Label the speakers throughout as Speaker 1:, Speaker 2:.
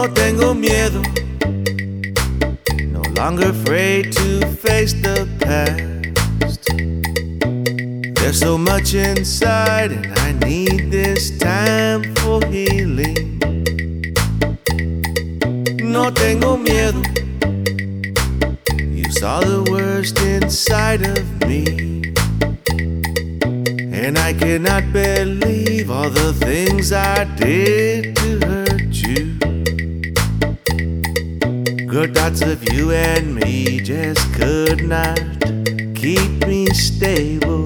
Speaker 1: No tengo miedo, no longer afraid to face the past. There's so much inside and I need this time for healing. No tengo miedo, you saw the worst inside of me, and I cannot believe all the things I did to hurt you. Good thoughts of you and me just could not keep me stable.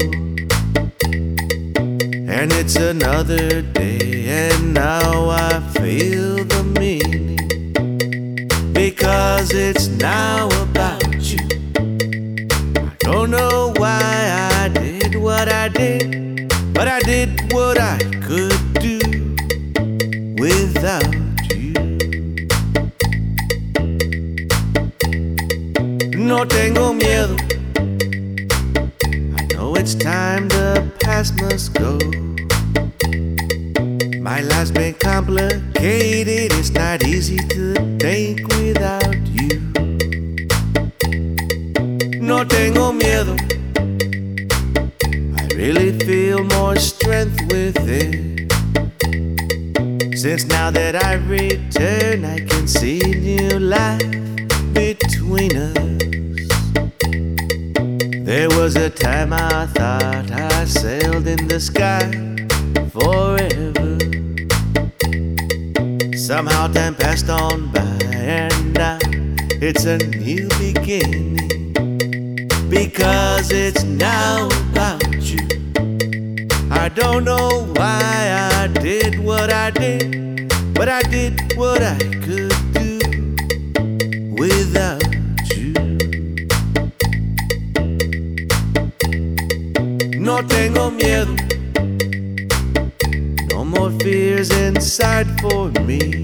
Speaker 1: And it's another day and now I feel the meaning, because it's now about you. I don't know why I did what I did, but I did what I could do without you. No tengo miedo, I know it's time, the past must go. My life's been complicated, it's not easy to think without you. No tengo miedo, I really feel more strength with it. Since now that I return, I can see new life between us. There was a time I thought I sailed in the sky forever. Somehow time passed on by and now it's a new beginning, because it's now about you. I don't know why I did what I did, but I did what I could do without you. No tengo miedo, no more fears inside for me.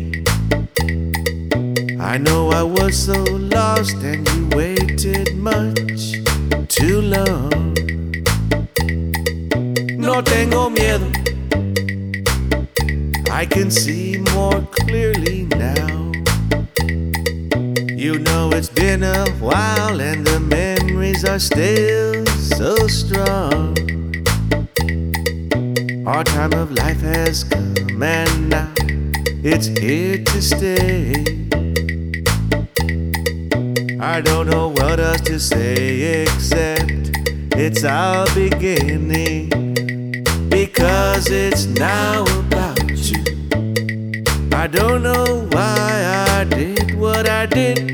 Speaker 1: I know I was so lost and you waited much too long. No tengo miedo, I can see more clearly now. You know it's been a while and the memories are still so strong. Our time of life has come and now it's here to stay. I don't know what else to say except it's our beginning, because it's now about you. I don't know why I did what I did,